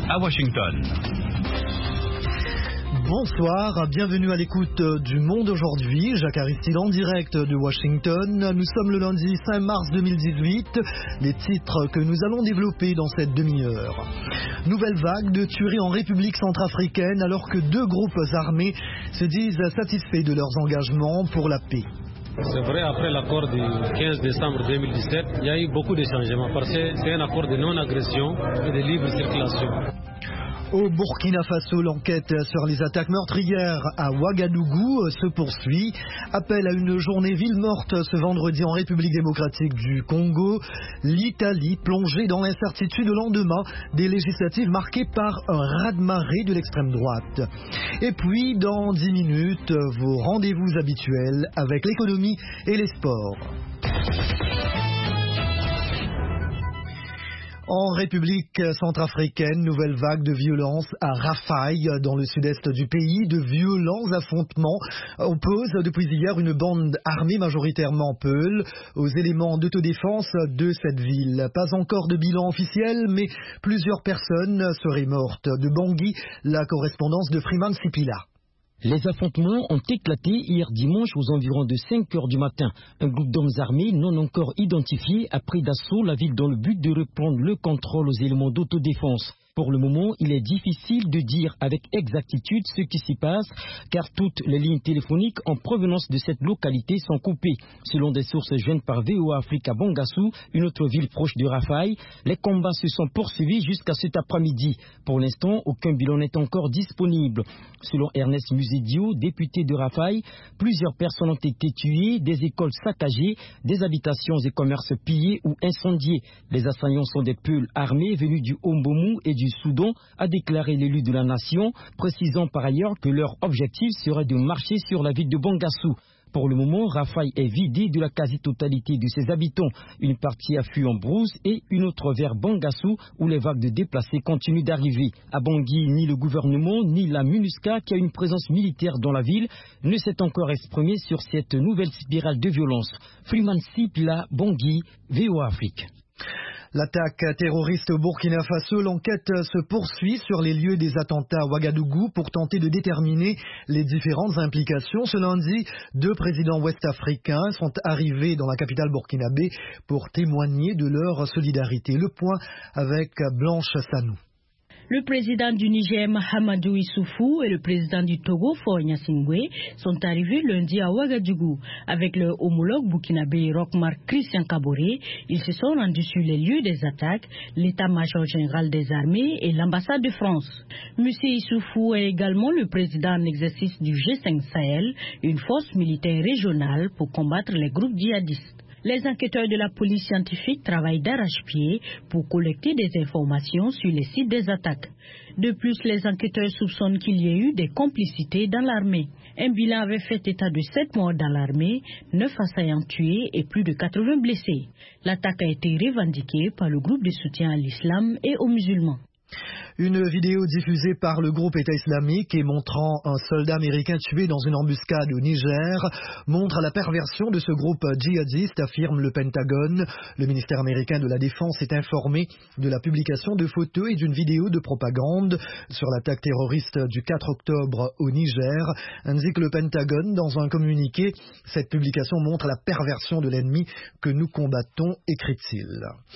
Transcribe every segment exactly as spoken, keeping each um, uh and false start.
à Washington. Bonsoir, bienvenue à l'écoute du Monde aujourd'hui. Jacques Aristide en direct de Washington. Nous sommes le lundi cinq mars deux mille dix-huit. Les titres que nous allons développer dans cette demi-heure. Nouvelle vague de tueries en République centrafricaine alors que deux groupes armés se disent satisfaits de leurs engagements pour la paix. C'est vrai, après l'accord du quinze décembre deux mille dix-sept, il y a eu beaucoup de changements parce que c'est un accord de non-agression et de libre circulation. Au Burkina Faso, l'enquête sur les attaques meurtrières à Ouagadougou se poursuit. Appel à une journée ville morte ce vendredi en République démocratique du Congo. L'Italie plongée dans l'incertitude au lendemain des législatives marquées par un raz-de-marée de l'extrême droite. Et puis, dans dix minutes, vos rendez-vous habituels avec l'économie et les sports. En République centrafricaine, nouvelle vague de violence à Rafai, dans le sud-est du pays. De violents affrontements opposent depuis hier une bande armée majoritairement Peul aux éléments d'autodéfense de cette ville. Pas encore de bilan officiel, mais plusieurs personnes seraient mortes. De Bangui, la correspondance de Freeman Sipila. Les affrontements ont éclaté hier dimanche aux environs de cinq heures du matin. Un groupe d'hommes armés non encore identifiés a pris d'assaut la ville dans le but de reprendre le contrôle aux éléments d'autodéfense. Pour le moment, il est difficile de dire avec exactitude ce qui s'y passe, car toutes les lignes téléphoniques en provenance de cette localité sont coupées. Selon des sources jointes par V O A Afrique à Bangassou, une autre ville proche de Rafai, les combats se sont poursuivis jusqu'à cet après-midi. Pour l'instant, aucun bilan n'est encore disponible. Selon Ernest Musedio, député de Rafai, plusieurs personnes ont été tuées, des écoles saccagées, des habitations et commerces pillés ou incendiés. Les assaillants sont des Peuls armés venus du Ombomu et du Soudan, a déclaré l'élu de la nation, précisant par ailleurs que leur objectif serait de marcher sur la ville de Bangassou. Pour le moment, Rafai est vidé de la quasi-totalité de ses habitants. Une partie a fui en brousse et une autre vers Bangassou, où les vagues de déplacés continuent d'arriver. À Bangui, ni le gouvernement, ni la MINUSCA, qui a une présence militaire dans la ville, ne s'est encore exprimé sur cette nouvelle spirale de violence. Freeman Sipila, Bangui, V O A Afrique. L'attaque terroriste au Burkina Faso, l'enquête se poursuit sur les lieux des attentats à Ouagadougou pour tenter de déterminer les différentes implications. Ce lundi, deux présidents ouest-africains sont arrivés dans la capitale burkinabé pour témoigner de leur solidarité. Le point avec Blanche Sanou. Le président du Niger, Mahamadou Issoufou, et le président du Togo, Faure Gnassingbé, sont arrivés lundi à Ouagadougou. Avec leur homologue burkinabé Rochmark Christian Kaboré, ils se sont rendus sur les lieux des attaques, l'état-major général des armées et l'ambassade de France. Monsieur Issoufou est également le président en exercice du G cinq Sahel, une force militaire régionale pour combattre les groupes djihadistes. Les enquêteurs de la police scientifique travaillent d'arrache-pied pour collecter des informations sur les sites des attaques. De plus, les enquêteurs soupçonnent qu'il y ait eu des complicités dans l'armée. Un bilan avait fait état de sept morts dans l'armée, neuf assaillants tués et plus de quatre-vingts blessés. L'attaque a été revendiquée par le groupe de soutien à l'islam et aux musulmans. Une vidéo diffusée par le groupe État islamique et montrant un soldat américain tué dans une embuscade au Niger montre la perversion de ce groupe djihadiste, affirme le Pentagone. Le ministère américain de la Défense est informé de la publication de photos et d'une vidéo de propagande sur l'attaque terroriste du quatre octobre au Niger, indique le Pentagone dans un communiqué. Cette publication montre la perversion de l'ennemi que nous combattons, écrit-il.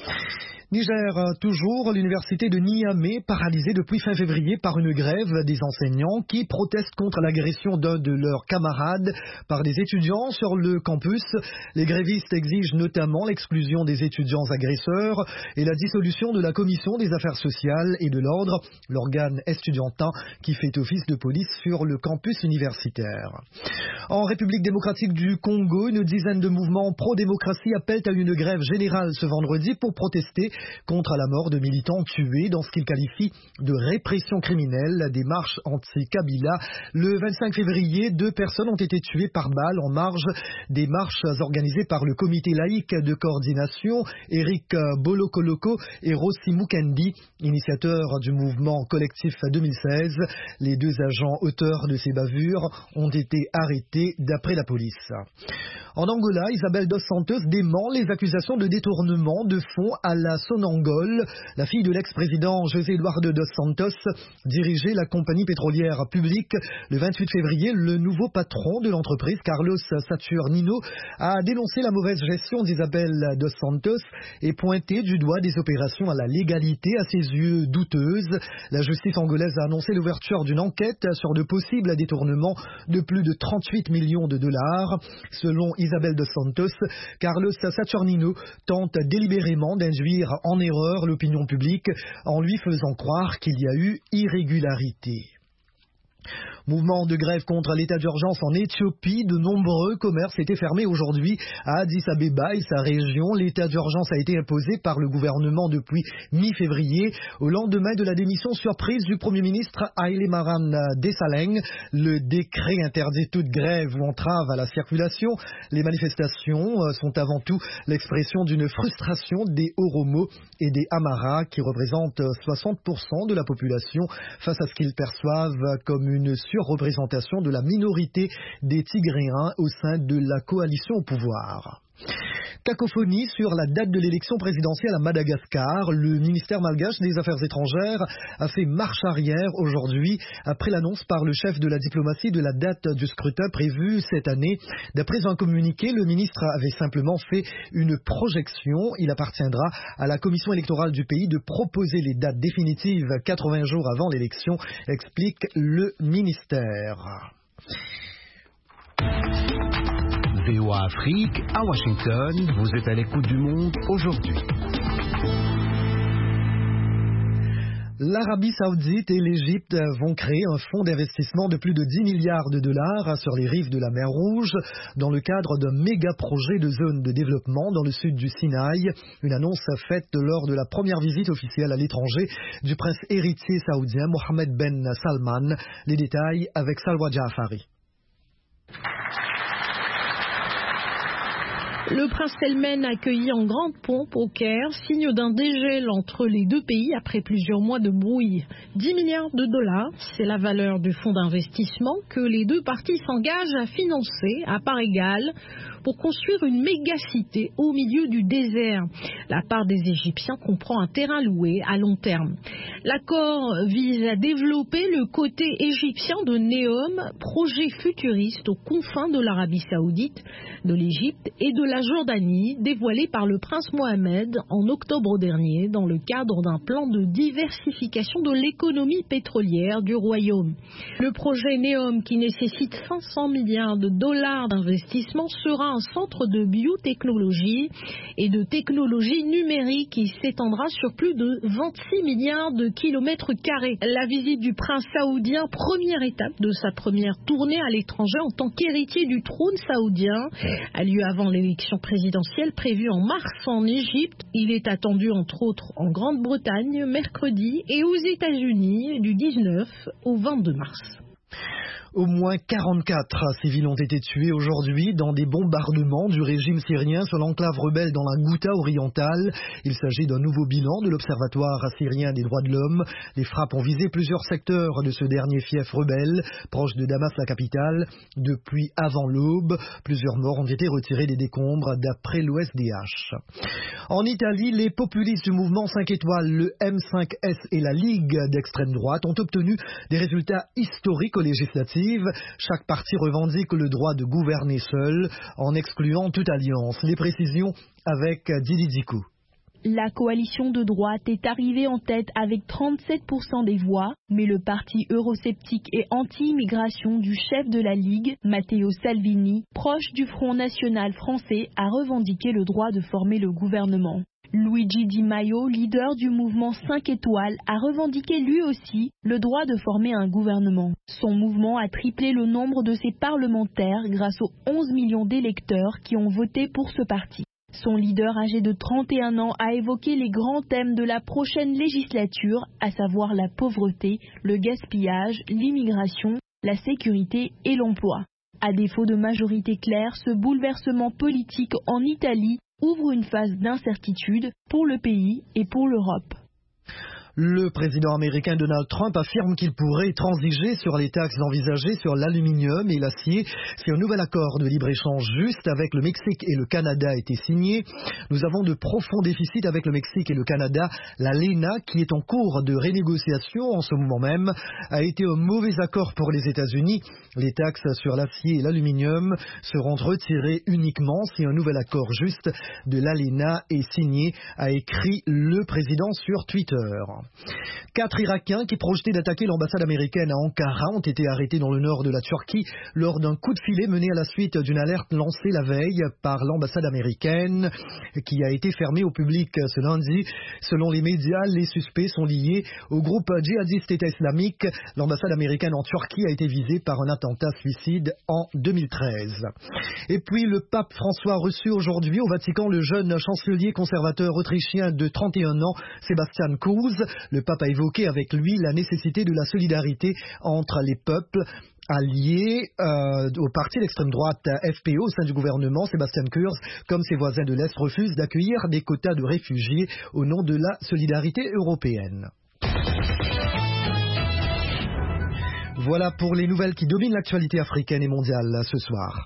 Niger, toujours, l'université de Niamey paralysée depuis fin février par une grève des enseignants qui protestent contre l'agression d'un de leurs camarades par des étudiants sur le campus. Les grévistes exigent notamment l'exclusion des étudiants agresseurs et la dissolution de la commission des affaires sociales et de l'ordre, l'organe estudiantin qui fait office de police sur le campus universitaire. En République démocratique du Congo, une dizaine de mouvements pro-démocratie appellent à une grève générale ce vendredi pour protester contre la mort de militants tués dans ce qu'ils qualifient de répression criminelle des marches anti-Kabila. Le vingt-cinq février, deux personnes ont été tuées par balle en marge des marches organisées par le comité laïque de coordination, Eric Bolokoloko et Rossi Mukendi, initiateurs du mouvement collectif deux mille seize. Les deux agents auteurs de ces bavures ont été arrêtés d'après la police. En Angola, Isabel dos Santos dément les accusations de détournement de fonds à la Sonangol. La fille de l'ex-président José Eduardo dos Santos dirigeait la compagnie pétrolière publique. Le vingt-huit février, le nouveau patron de l'entreprise, Carlos Saturnino, a dénoncé la mauvaise gestion d'Isabel dos Santos et pointé du doigt des opérations à la légalité à ses yeux douteuses. La justice angolaise a annoncé l'ouverture d'une enquête sur de possibles détournements de plus de trente-huit millions de dollars. Selon Isabel dos Santos, Carlos Saturnino tente délibérément d'induire en erreur l'opinion publique en lui faisant croire qu'il y a eu irrégularité. Mouvement de grève contre l'état d'urgence en Éthiopie. De nombreux commerces étaient fermés aujourd'hui à Addis Abeba et sa région. L'état d'urgence a été imposé par le gouvernement depuis mi-février, au lendemain de la démission surprise du Premier ministre Haile Mariam Desalegn. Le décret interdit toute grève ou entrave à la circulation. Les manifestations sont avant tout l'expression d'une frustration des Oromo et des Amara qui représentent soixante pour cent de la population face à ce qu'ils perçoivent comme une surreprésentation de la minorité des Tigréens au sein de la coalition au pouvoir. Cacophonie sur la date de l'élection présidentielle à Madagascar. Le ministère malgache des Affaires étrangères a fait marche arrière aujourd'hui après l'annonce par le chef de la diplomatie de la date du scrutin prévu cette année. D'après un communiqué, le ministre avait simplement fait une projection. Il appartiendra à la commission électorale du pays de proposer les dates définitives quatre-vingts jours avant l'élection, explique le ministère. V O A Afrique, à Washington, vous êtes à l'écoute du monde aujourd'hui. L'Arabie Saoudite et l'Égypte vont créer un fonds d'investissement de plus de dix milliards de dollars sur les rives de la mer Rouge dans le cadre d'un méga projet de zone de développement dans le sud du Sinaï. Une annonce faite lors de la première visite officielle à l'étranger du prince héritier saoudien Mohammed Ben Salman. Les détails avec Salwa Jaafari. Le prince Salman accueilli en grande pompe au Caire, signe d'un dégel entre les deux pays après plusieurs mois de brouille. dix milliards de dollars, c'est la valeur du fonds d'investissement que les deux parties s'engagent à financer à part égale pour construire une méga-cité au milieu du désert. La part des Égyptiens comprend un terrain loué à long terme. L'accord vise à développer le côté égyptien de Neom, projet futuriste aux confins de l'Arabie Saoudite, de l'Égypte et de la Jordanie, dévoilé par le prince Mohamed en octobre dernier dans le cadre d'un plan de diversification de l'économie pétrolière du royaume. Le projet Neom, qui nécessite cinq cents milliards de dollars d'investissement, sera un centre de biotechnologie et de technologie numérique qui s'étendra sur plus de vingt-six milliards de kilomètres carrés. La visite du prince saoudien, première étape de sa première tournée à l'étranger en tant qu'héritier du trône saoudien, a lieu avant l'élection présidentielle prévue en mars en Égypte. Il est attendu entre autres en Grande-Bretagne mercredi et aux États-Unis du dix-neuf au vingt-deux mars. Au moins quarante-quatre civils ont été tués aujourd'hui dans des bombardements du régime syrien sur l'enclave rebelle dans la Ghouta orientale. Il s'agit d'un nouveau bilan de l'Observatoire syrien des droits de l'homme. Les frappes ont visé plusieurs secteurs de ce dernier fief rebelle, proche de Damas, la capitale, depuis avant l'aube. Plusieurs morts ont été retirés des décombres d'après l'O S D H. En Italie, les populistes du mouvement cinq étoiles, le M cinq S et la Ligue d'extrême droite ont obtenu des résultats historiques aux législatives. Chaque parti revendique le droit de gouverner seul en excluant toute alliance. Les précisions avec Didi Dikou. La coalition de droite est arrivée en tête avec trente-sept pour cent des voix, mais le parti eurosceptique et anti-immigration du chef de la Ligue, Matteo Salvini, proche du Front National français, a revendiqué le droit de former le gouvernement. Luigi Di Maio, leader du mouvement cinq étoiles, a revendiqué lui aussi le droit de former un gouvernement. Son mouvement a triplé le nombre de ses parlementaires grâce aux onze millions d'électeurs qui ont voté pour ce parti. Son leader âgé de trente et un ans a évoqué les grands thèmes de la prochaine législature, à savoir la pauvreté, le gaspillage, l'immigration, la sécurité et l'emploi. À défaut de majorité claire, ce bouleversement politique en Italie ouvre une phase d'incertitude pour le pays et pour l'Europe. Le président américain Donald Trump affirme qu'il pourrait transiger sur les taxes envisagées sur l'aluminium et l'acier si un nouvel accord de libre-échange juste avec le Mexique et le Canada a été signé. Nous avons de profonds déficits avec le Mexique et le Canada. La L E N A, qui est en cours de renégociation en ce moment même, a été un mauvais accord pour les États-Unis. Les taxes sur l'acier et l'aluminium seront retirées uniquement si un nouvel accord juste de la L E N A est signé, a écrit le président sur Twitter. Quatre Irakiens qui projetaient d'attaquer l'ambassade américaine à Ankara ont été arrêtés dans le nord de la Turquie lors d'un coup de filet mené à la suite d'une alerte lancée la veille par l'ambassade américaine qui a été fermée au public ce lundi. Selon les médias, les suspects sont liés au groupe djihadiste État islamique. L'ambassade américaine en Turquie a été visée par un attentat suicide en deux mille treize. Et puis le pape François a reçu aujourd'hui au Vatican le jeune chancelier conservateur autrichien de trente et un ans, Sebastian Kurz. Le pape a évoqué avec lui la nécessité de la solidarité entre les peuples alliés euh, au parti d'extrême droite F P O au sein du gouvernement. Sebastian Kurz, comme ses voisins de l'Est, refuse d'accueillir des quotas de réfugiés au nom de la solidarité européenne. Voilà pour les nouvelles qui dominent l'actualité africaine et mondiale ce soir.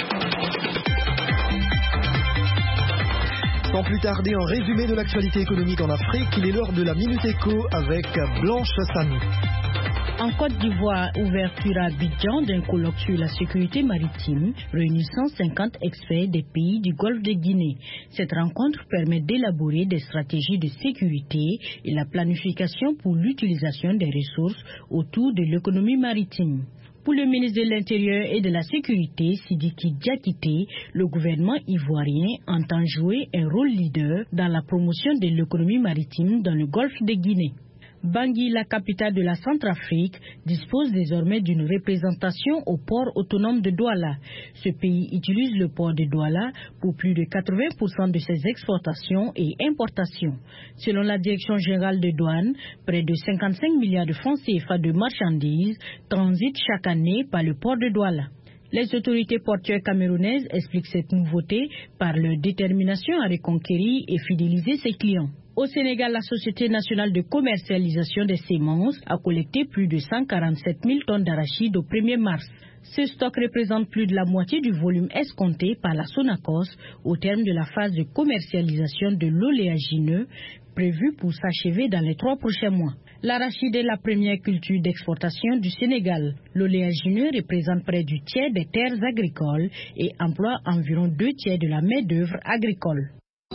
Sans plus tarder, un résumé de l'actualité économique en Afrique. Il est l'heure de la Minute Éco avec Blanche Sanou. En Côte d'Ivoire, ouverture à Abidjan d'un colloque sur la sécurité maritime réunissant cinquante experts des pays du Golfe de Guinée. Cette rencontre permet d'élaborer des stratégies de sécurité et la planification pour l'utilisation des ressources autour de l'économie maritime. Pour le ministre de l'Intérieur et de la Sécurité, Sidiki Diakité, le gouvernement ivoirien entend jouer un rôle leader dans la promotion de l'économie maritime dans le Golfe de Guinée. Bangui, la capitale de la Centrafrique, dispose désormais d'une représentation au port autonome de Douala. Ce pays utilise le port de Douala pour plus de quatre-vingts pour cent de ses exportations et importations. Selon la Direction générale de douane, près de cinquante-cinq milliards de francs C F A de marchandises transitent chaque année par le port de Douala. Les autorités portuaires camerounaises expliquent cette nouveauté par leur détermination à reconquérir et fidéliser ses clients. Au Sénégal, la Société nationale de commercialisation des semences a collecté plus de cent quarante-sept mille tonnes d'arachides au premier mars. Ce stock représente plus de la moitié du volume escompté par la Sonacos au terme de la phase de commercialisation de l'oléagineux prévue pour s'achever dans les trois prochains mois. L'arachide est la première culture d'exportation du Sénégal. L'oléagineux représente près du tiers des terres agricoles et emploie environ deux tiers de la main-d'œuvre agricole.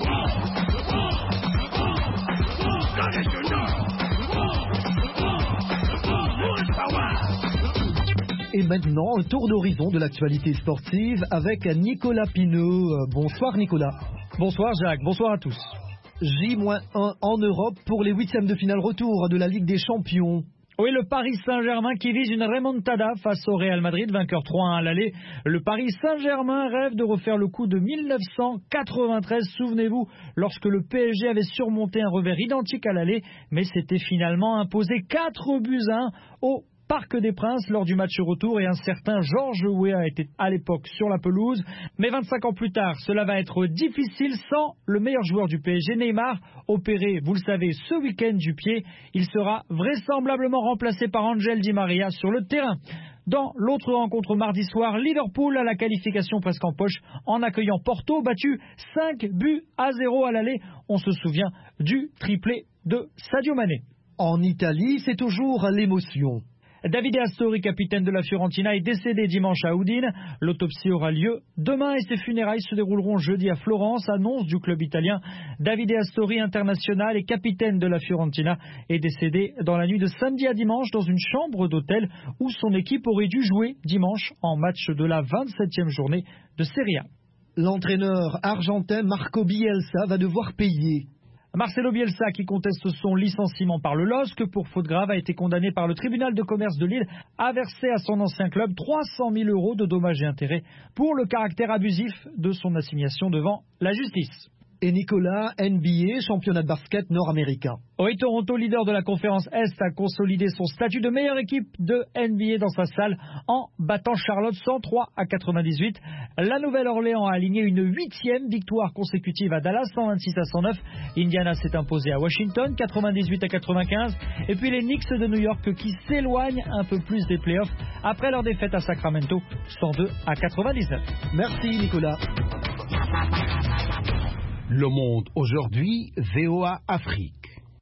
Et maintenant, un tour d'horizon de l'actualité sportive avec Nicolas Pineau. Bonsoir Nicolas. Bonsoir Jacques, bonsoir à tous. J un en Europe pour les huitièmes de finale retour de la Ligue des Champions. Oui, le Paris Saint-Germain qui vise une remontada face au Real Madrid, vainqueur trois un à l'aller. Le Paris Saint-Germain rêve de refaire le coup de mille neuf cent quatre-vingt-treize, souvenez-vous, lorsque le P S G avait surmonté un revers identique à l'aller, mais s'était finalement imposé quatre buts à un au Parc des Princes lors du match retour, et un certain Georges Weah était à l'époque sur la pelouse. Mais vingt-cinq ans plus tard, cela va être difficile sans le meilleur joueur du P S G, Neymar, opéré, vous le savez, ce week-end du pied. Il sera vraisemblablement remplacé par Angel Di Maria sur le terrain. Dans l'autre rencontre mardi soir, Liverpool a la qualification presque en poche en accueillant Porto, battu cinq buts à zéro à l'aller. On se souvient du triplé de Sadio Mané. En Italie, c'est toujours l'émotion. Davide Astori, capitaine de la Fiorentina, est décédé dimanche à Udine. L'autopsie aura lieu demain et ses funérailles se dérouleront jeudi à Florence, annonce du club italien. Davide Astori, international et capitaine de la Fiorentina, est décédé dans la nuit de samedi à dimanche dans une chambre d'hôtel où son équipe aurait dû jouer dimanche en match de la vingt-septième journée de Serie A. L'entraîneur argentin Marco Bielsa va devoir payer. Marcelo Bielsa, qui conteste son licenciement par le L O S C pour faute grave, a été condamné par le tribunal de commerce de Lille à verser à son ancien club trois cent mille euros de dommages et intérêts pour le caractère abusif de son assignation devant la justice. Et Nicolas, N B A, championnat de basket nord-américain. Oui, Toronto, leader de la conférence Est, a consolidé son statut de meilleure équipe de N B A dans sa salle en battant Charlotte cent trois à quatre-vingt-dix-huit. La Nouvelle-Orléans a aligné une huitième victoire consécutive à Dallas, cent vingt-six à cent neuf. Indiana s'est imposé à Washington, quatre-vingt-dix-huit à quatre-vingt-quinze. Et puis les Knicks de New York qui s'éloignent un peu plus des playoffs après leur défaite à Sacramento, cent deux à quatre-vingt-dix-neuf. Merci Nicolas. Le Monde aujourd'hui, V O A Afrique.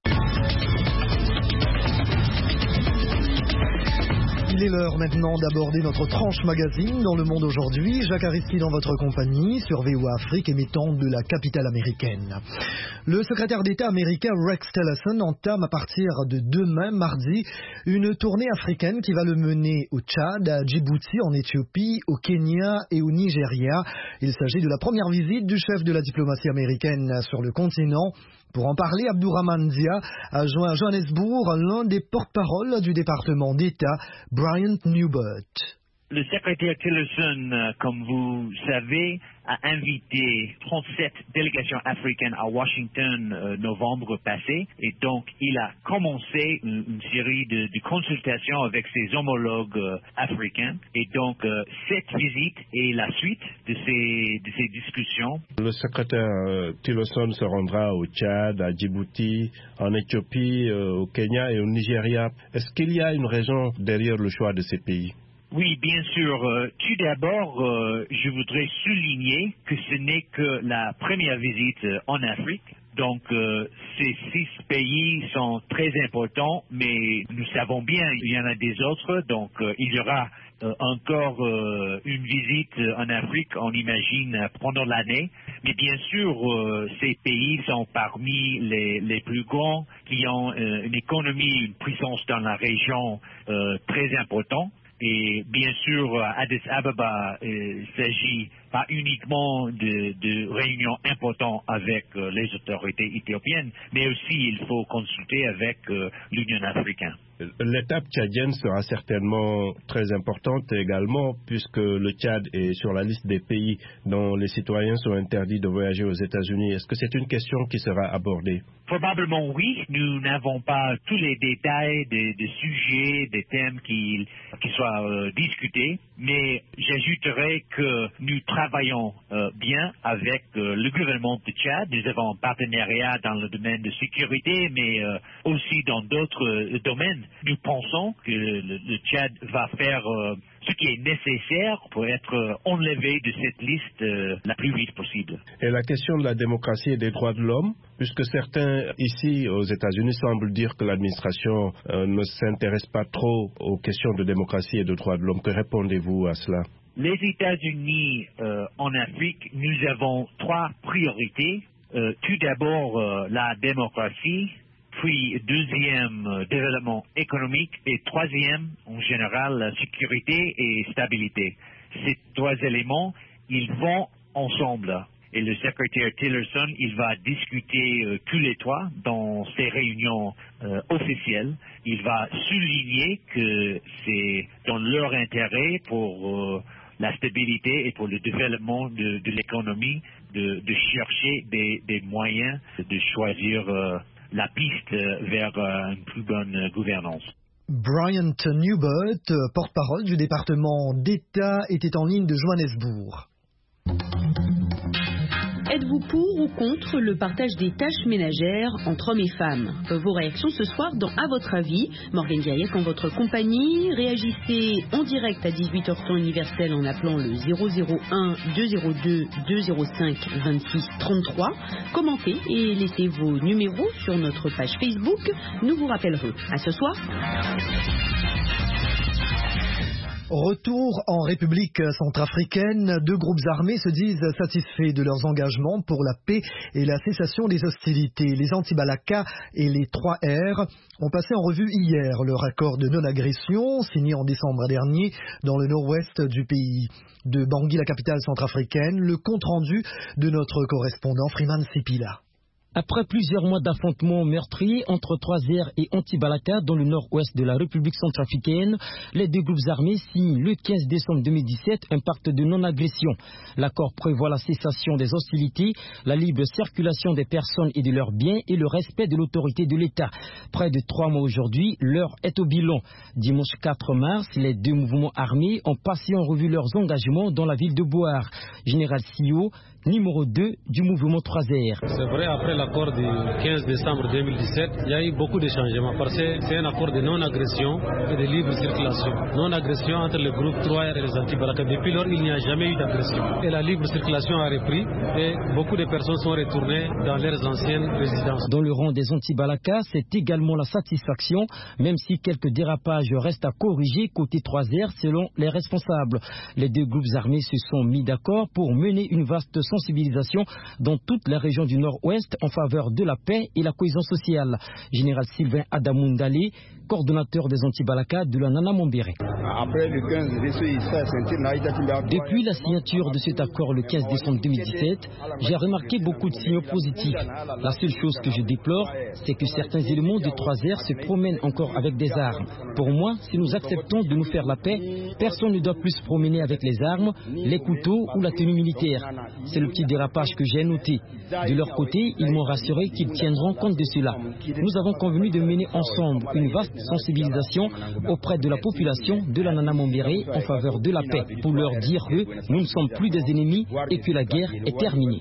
Il est l'heure maintenant d'aborder notre tranche magazine dans Le Monde aujourd'hui. Jacques Aristi dans votre compagnie sur V O A Afrique, émettant de la capitale américaine. Le secrétaire d'État américain Rex Tillerson entame à partir de demain, mardi, une tournée africaine qui va le mener au Tchad, à Djibouti, en Éthiopie, au Kenya et au Nigeria. Il s'agit de la première visite du chef de la diplomatie américaine sur le continent. Pour en parler, Abdourahmane Dia a joint à Johannesburg l'un des porte-paroles du département d'État, Bryant Newbert. Le secrétaire Tillerson, comme vous savez, a invité trente-sept délégations africaines à Washington euh, novembre passé, et donc il a commencé une, une série de, de consultations avec ses homologues euh, africains, et donc euh, cette visite est la suite de ces, de ces discussions. Le secrétaire euh, Tillerson se rendra au Tchad, à Djibouti, en Éthiopie, euh, au Kenya et au Nigeria. Est-ce qu'il y a une raison derrière le choix de ces pays? Oui, bien sûr. Euh, tout d'abord, euh, je voudrais souligner que ce n'est que la première visite euh, en Afrique. Donc, euh, ces six pays sont très importants, mais nous savons bien qu'il y en a des autres. Donc, euh, il y aura euh, encore euh, une visite en Afrique, on imagine, pendant l'année. Mais bien sûr, euh, ces pays sont parmi les, les plus grands, qui ont euh, une économie, une puissance dans la région euh, très importante. Et bien sûr, Addis Ababa, il s'agit pas uniquement de, de réunions importantes avec euh, les autorités éthiopiennes, mais aussi il faut consulter avec euh, l'Union africaine. L'étape tchadienne sera certainement très importante également, puisque le Tchad est sur la liste des pays dont les citoyens sont interdits de voyager aux États-Unis. Est-ce que c'est une question qui sera abordée? Probablement oui. Nous n'avons pas tous les détails des, des sujets, des thèmes qui, qui soient euh, discutés, mais j'ajouterai que nous travaillons euh, bien avec euh, le gouvernement du Tchad. Nous avons un partenariat dans le domaine de sécurité, mais euh, aussi dans d'autres euh, domaines. Nous pensons que le, le Tchad va faire euh, ce qui est nécessaire pour être euh, enlevé de cette liste euh, la plus vite possible. Et la question de la démocratie et des droits de l'homme, puisque certains ici aux États-Unis semblent dire que l'administration euh, ne s'intéresse pas trop aux questions de démocratie et de droits de l'homme. Que répondez-vous à cela? Les États-Unis euh, en Afrique, nous avons trois priorités. Euh, tout d'abord, euh, la démocratie. Puis, deuxième, euh, développement économique. Et troisième, en général, la sécurité et stabilité. Ces trois éléments, ils vont ensemble. Et le secrétaire Tillerson, il va discuter euh, tous les trois dans ses réunions euh, officielles. Il va souligner que c'est dans leur intérêt pour euh, la stabilité et pour le développement de, de l'économie de, de chercher des, des moyens de choisir euh, la piste vers une plus bonne gouvernance. Bryant Newbert, porte-parole du département d'État, était en ligne de Johannesburg. Êtes-vous pour ou contre le partage des tâches ménagères entre hommes et femmes? Vos réactions ce soir dans À votre avis. Morgane Diaïek en votre compagnie. Réagissez en direct à dix-huit heures temps universel en appelant le zéro zéro un deux zéro deux deux zéro cinq vingt-six trente-trois. Commentez et laissez vos numéros sur notre page Facebook. Nous vous rappellerons. À ce soir. Retour en République centrafricaine, deux groupes armés se disent satisfaits de leurs engagements pour la paix et la cessation des hostilités. Les Anti-Balaka et les trois R ont passé en revue hier leur accord de non-agression signé en décembre dernier dans le nord-ouest du pays. De Bangui, la capitale centrafricaine, le compte-rendu de notre correspondant Freeman Sipila. Après plusieurs mois d'affrontements meurtriers entre Troisière et Anti-Balaka dans le nord-ouest de la République centrafricaine, les deux groupes armés signent le quinze décembre deux mille dix-sept un pacte de non-agression. L'accord prévoit la cessation des hostilités, la libre circulation des personnes et de leurs biens et le respect de l'autorité de l'État. Près de trois mois aujourd'hui, l'heure est au bilan. Dimanche quatre mars, les deux mouvements armés ont passé en revue leurs engagements dans la ville de Boar. Général Sio, numéro deux du mouvement Troisière. C'est vrai, après l'accord du quinze décembre deux mille dix-sept, il y a eu beaucoup de changements parce que c'est un accord de non-agression et de libre circulation. Non-agression entre le groupe Troisière et les Anti-Balaka. Depuis lors, il n'y a jamais eu d'agression. Et la libre circulation a repris et beaucoup de personnes sont retournées dans leurs anciennes résidences. Dans le rang des Anti-Balaka, c'est également la satisfaction, même si quelques dérapages restent à corriger côté Troisière selon les responsables. Les deux groupes armés se sont mis d'accord pour mener une vaste sensibilisation dans toute la région du Nord-Ouest en faveur de la paix et la cohésion sociale. Général Sylvain Adamundale, coordonnateur des Anti-Balaka de la Nana Mombere. Depuis la signature de cet accord le quinze décembre deux mille dix-sept, j'ai remarqué beaucoup de signaux positifs. La seule chose que je déplore, c'est que certains éléments de Troisière se promènent encore avec des armes. Pour moi, si nous acceptons de nous faire la paix, personne ne doit plus se promener avec les armes, les couteaux ou la tenue militaire. C'est le petit dérapage que j'ai noté. De leur côté, ils m'ont rassuré qu'ils tiendront compte de cela. Nous avons convenu de mener ensemble une vaste sensibilisation auprès de la population de la Nana Mombere en faveur de la paix, pour leur dire que nous ne sommes plus des ennemis et que la guerre est terminée.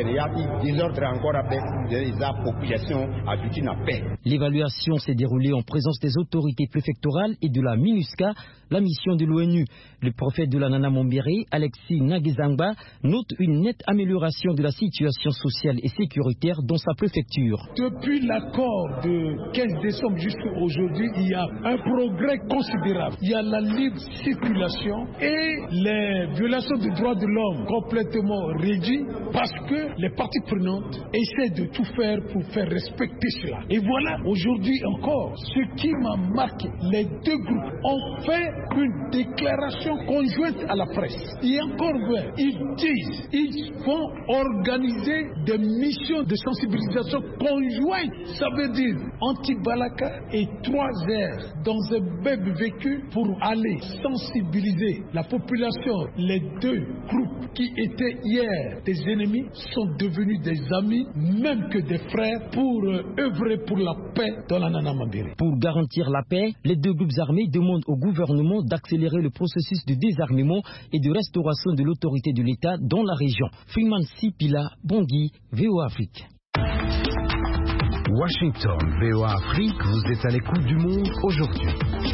L'évaluation s'est déroulée en présence des autorités préfectorales et de la MINUSCA, la mission de l'ONU. Le prophète de la Nana Mombere, Alexis Nagezangba, note une nette amélioration de la situation sociale et sécuritaire dans sa préfecture. Depuis l'accord de quinze décembre jusqu'à aujourd'hui, il y a un progrès considérable. Il y a la libre circulation et les violations des droits de l'homme complètement réduites parce que les parties prenantes essaient de tout faire pour faire respecter cela. Et voilà, aujourd'hui encore, ce qui m'a marqué, les deux groupes ont fait une déclaration conjointe à la presse. Et encore vrai, ils disent, ils vont organiser des missions de sensibilisation conjointes. Ça veut dire Anti-Balaka et Troisière dans un même véhicule pour aller sensibiliser la population. Les deux groupes qui étaient hier des ennemis sont devenus des amis, même que des frères, pour œuvrer pour la paix dans la Nana Mombere. Pour garantir la paix, les deux groupes armés demandent au gouvernement d'accélérer le processus de désarmement et de restauration de l'autorité de l'État dans la région. Freeman Sipila, Bangui, V O A Afrique. Washington, V O A Afrique, vous êtes à l'écoute du monde aujourd'hui.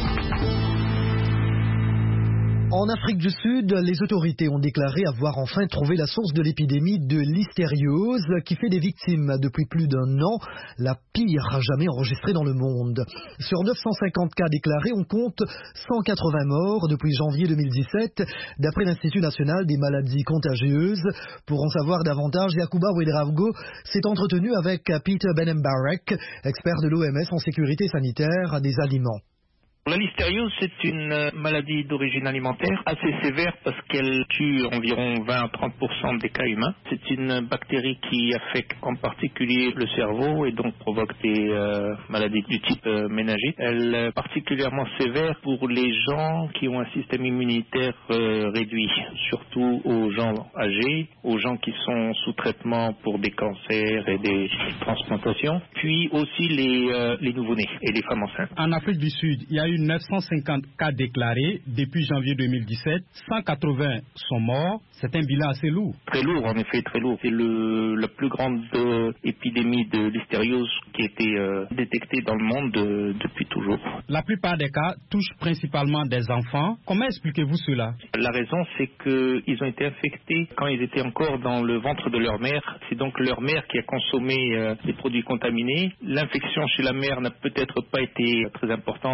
En Afrique du Sud, les autorités ont déclaré avoir enfin trouvé la source de l'épidémie de l'hystériose qui fait des victimes depuis plus d'un an, la pire jamais enregistrée dans le monde. Sur neuf cent cinquante cas déclarés, on compte cent quatre-vingts morts depuis janvier deux mille dix-sept, d'après l'Institut national des maladies contagieuses. Pour en savoir davantage, Yacouba Ouedraogo s'est entretenu avec Peter Benembarek, expert de l'O M S en sécurité sanitaire des aliments. La listériose, c'est une maladie d'origine alimentaire assez sévère parce qu'elle tue environ vingt à trente pour cent des cas humains. C'est une bactérie qui affecte en particulier le cerveau et donc provoque des euh, maladies du type euh, méningite. Elle est particulièrement sévère pour les gens qui ont un système immunitaire euh, réduit, surtout aux gens âgés, aux gens qui sont sous traitement pour des cancers et des transplantations, puis aussi les, euh, les nouveau-nés et les femmes enceintes. En Afrique du Sud, il y a eu neuf cent cinquante cas déclarés depuis janvier deux mille dix-sept, cent quatre-vingts sont morts. C'est un bilan assez lourd. Très lourd, en effet, très lourd. C'est le, la plus grande euh, épidémie de l'hystériose qui a été euh, détectée dans le monde de, depuis toujours. La plupart des cas touchent principalement des enfants. Comment expliquez-vous cela? La raison, c'est qu'ils ont été infectés quand ils étaient encore dans le ventre de leur mère. C'est donc leur mère qui a consommé euh, des produits contaminés. L'infection chez la mère n'a peut-être pas été très importante ou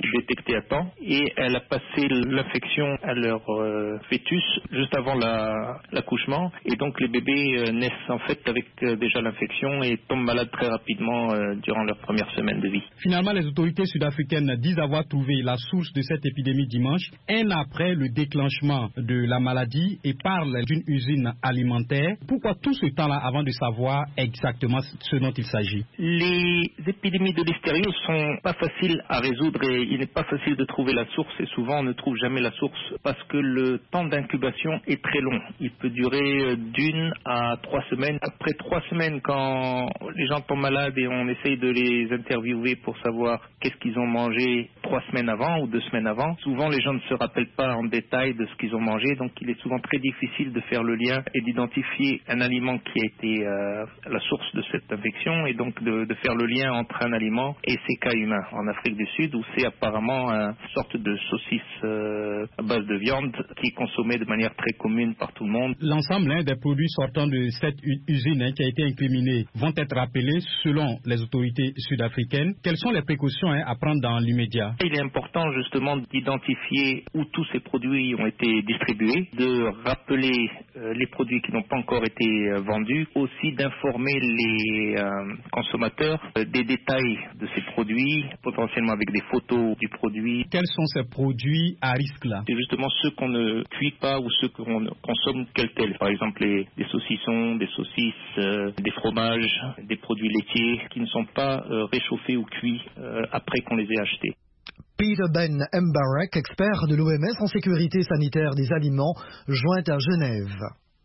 détectée à temps et elle a passé l'infection à leur euh, fœtus juste avant la, l'accouchement et donc les bébés euh, naissent en fait avec euh, déjà l'infection et tombent malades très rapidement euh, durant leur première semaine de vie. Finalement, les autorités sud-africaines disent avoir trouvé la source de cette épidémie dimanche, un an après le déclenchement de la maladie et parlent d'une usine alimentaire. Pourquoi tout ce temps-là avant de savoir exactement ce dont il s'agit? Les épidémies de listerio sont pas faciles à résoudre et il n'est pas facile de trouver la source et souvent on ne trouve jamais la source parce que le temps d'incubation est très long. Il peut durer d'une à trois semaines. Après trois semaines, quand les gens tombent malades et on essaye de les interviewer pour savoir qu'est-ce qu'ils ont mangé trois semaines avant ou deux semaines avant, souvent les gens ne se rappellent pas en détail de ce qu'ils ont mangé, donc il est souvent très difficile de faire le lien et d'identifier un aliment qui a été euh, la source de cette infection et donc de, de faire le lien entre un aliment et ces cas humains. En Afrique du Sud, où c'est apparemment une sorte de saucisse euh, à base de viande qui est consommée de manière très commune par tout le monde. L'ensemble hein, des produits sortant de cette usine hein, qui a été incriminée vont être rappelés selon les autorités sud-africaines. Quelles sont les précautions hein, à prendre dans l'immédiat? Il est important justement d'identifier où tous ces produits ont été distribués, de rappeler euh, les produits qui n'ont pas encore été euh, vendus, aussi d'informer les euh, consommateurs euh, des détails de ces produits, potentiellement avec des photos du produit. Quels sont ces produits à risque là? C'est justement ceux qu'on ne cuit pas ou ceux qu'on consomme tels tels. Par exemple les, les saucissons, des saucisses, euh, des fromages, des produits laitiers qui ne sont pas euh, réchauffés ou cuits euh, après qu'on les ait achetés. Peter Ben Mbarek, expert de l'O M S en sécurité sanitaire des aliments, joint à Genève.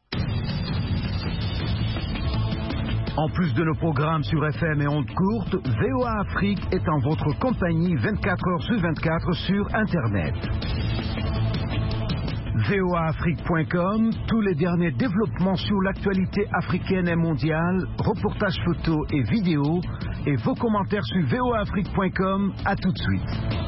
En plus de nos programmes sur F M et ondes courtes, V O A Afrique est en votre compagnie vingt-quatre heures sur vingt-quatre sur Internet. V O A Afrique point com, tous les derniers développements sur l'actualité africaine et mondiale, reportages photos et vidéos, et vos commentaires sur V O A Afrique point com. À tout de suite.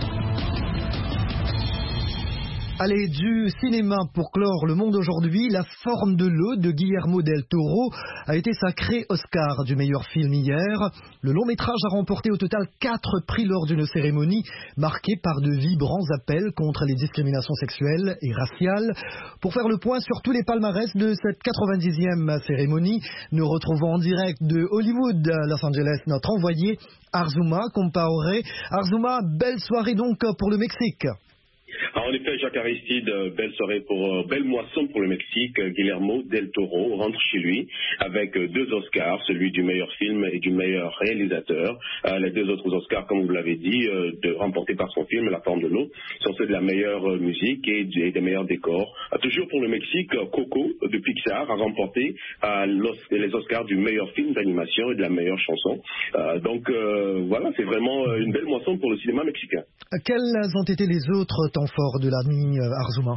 Allez, du cinéma pour clore le monde aujourd'hui, La forme de l'eau de Guillermo del Toro a été sacré Oscar du meilleur film hier. Le long métrage a remporté au total quatre prix lors d'une cérémonie marquée par de vibrants appels contre les discriminations sexuelles et raciales. Pour faire le point sur tous les palmarès de cette quatre-vingt-dixième cérémonie, nous retrouvons en direct de Hollywood, Los Angeles, notre envoyé Arzuma Compaoré. Arzuma, belle soirée donc pour le Mexique. Alors, en effet, Jacques Aristide, belle soirée pour euh, belle moisson pour le Mexique. Guillermo del Toro rentre chez lui avec euh, deux Oscars, celui du meilleur film et du meilleur réalisateur. Euh, les deux autres Oscars, comme vous l'avez dit, euh, de, remportés par son film La forme de l'eau, sont ceux de la meilleure euh, musique et, et des meilleurs décors. Euh, toujours pour le Mexique, Coco de Pixar a remporté euh, los, les Oscars du meilleur film d'animation et de la meilleure chanson. Euh, donc euh, voilà, c'est vraiment euh, une belle moisson pour le cinéma mexicain. Quels ont été les autres temps forts de la nuit, Arzuma?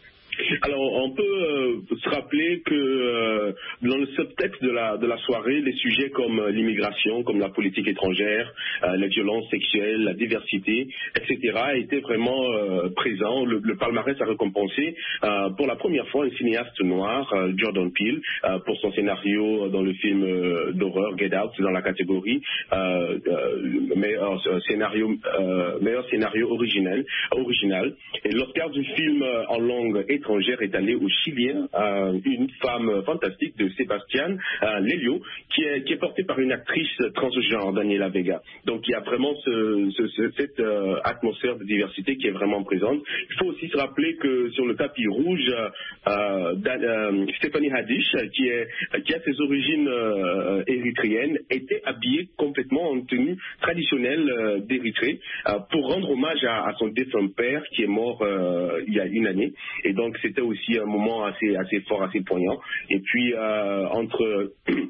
Alors, on peut euh, se rappeler que euh, dans le subtexte de la, de la soirée, les sujets comme euh, l'immigration, comme la politique étrangère, euh, les violences sexuelles, la diversité, et cetera étaient vraiment euh, présents. Le, le palmarès a récompensé euh, pour la première fois un cinéaste noir, euh, Jordan Peele, euh, pour son scénario dans le film euh, d'horreur Get Out, dans la catégorie euh, euh, meilleur scénario, euh, meilleur scénario original, original. Et l'Oscar du film euh, en langue étrangère est allée au Chilien, euh, une femme fantastique de Sébastien euh, Lelio, qui est, qui est portée par une actrice transgenre, Daniela Vega. Donc il y a vraiment ce, ce, ce, cette euh, atmosphère de diversité qui est vraiment présente. Il faut aussi se rappeler que sur le tapis rouge, euh, euh, Stéphanie Haddish, qui, est, qui a ses origines euh, érythréennes, était habillée complètement en tenue traditionnelle euh, d'Érythrée euh, pour rendre hommage à, à son défunt père qui est mort euh, il y a une année. Et donc c'était aussi un moment assez, assez fort, assez poignant. Et puis euh, entre...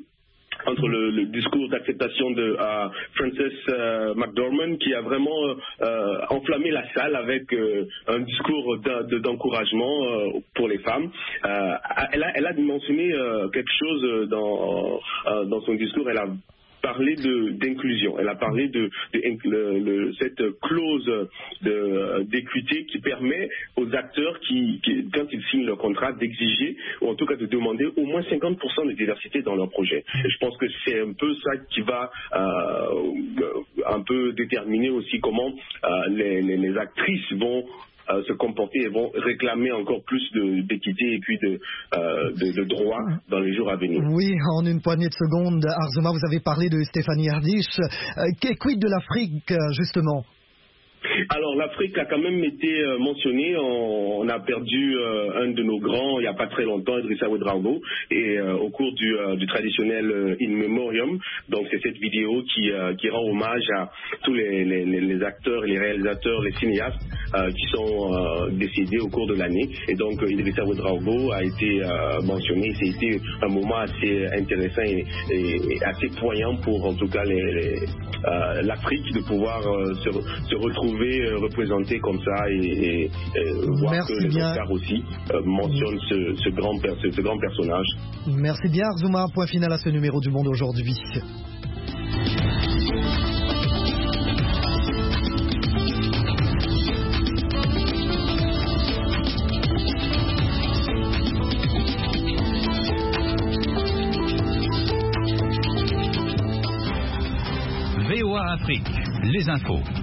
entre le, le discours d'acceptation de uh, Frances uh, McDormand qui a vraiment euh, enflammé la salle avec euh, un discours d'encouragement euh, pour les femmes. Euh, elle, a, elle a mentionné euh, quelque chose dans, euh, dans son discours. Elle a parlé de, d'inclusion. Elle a parlé de, de, de, de, de cette clause de, d'équité qui permet aux acteurs qui, qui, quand ils signent leur contrat, d'exiger, ou en tout cas de demander au moins cinquante pour cent de diversité dans leur projet. Et je pense que c'est un peu ça qui va euh, un peu déterminer aussi comment euh, les, les, les actrices vont Euh, se comporter et vont réclamer encore plus de, d'équité et puis de, euh, de, de droits dans les jours à venir. Oui, en une poignée de secondes, Arzouma, vous avez parlé de Stéphanie Ardich. Euh, quid de l'Afrique, justement? Alors l'Afrique a quand même été euh, mentionnée. On, on a perdu euh, un de nos grands il n'y a pas très longtemps, Idrissa Ouedraogo, et euh, au cours du, euh, du traditionnel euh, In Memoriam. Donc c'est cette vidéo qui, euh, qui rend hommage à tous les, les, les acteurs, les réalisateurs, les cinéastes euh, qui sont euh, décédés au cours de l'année. Et donc euh, Idrissa Ouedraogo a été euh, mentionné. C'était un moment assez intéressant et, et, et assez poignant pour en tout cas les, les, euh, l'Afrique de pouvoir euh, se, se retrouver représenté comme ça et, et, et voir Merci que les bien. Oscars aussi euh, mentionnent ce, ce, grand, ce, ce grand personnage. Merci bien Arzouma, point final à ce numéro du Monde aujourd'hui. V O A Afrique, les infos.